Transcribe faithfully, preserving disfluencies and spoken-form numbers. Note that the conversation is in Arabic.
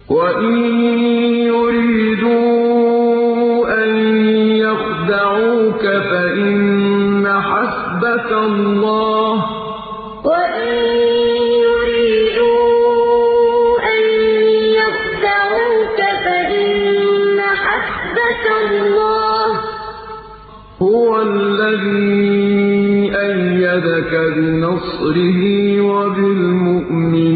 وَإِن يُرِيدُوا أَن يَخْدَعُوكَ فَإِنَّ حَسْبَكَ اللَّهُ ۚ وَإِن يُرِيدُوا أَن يَخْدَعُوكَ فَإِنَّ حَسْبَكَ اللَّهُ ۚ هُوَ الَّذِي أَيَّدَكَ بِنَصْرِهِ وَبِالْمُؤْمِنِينَ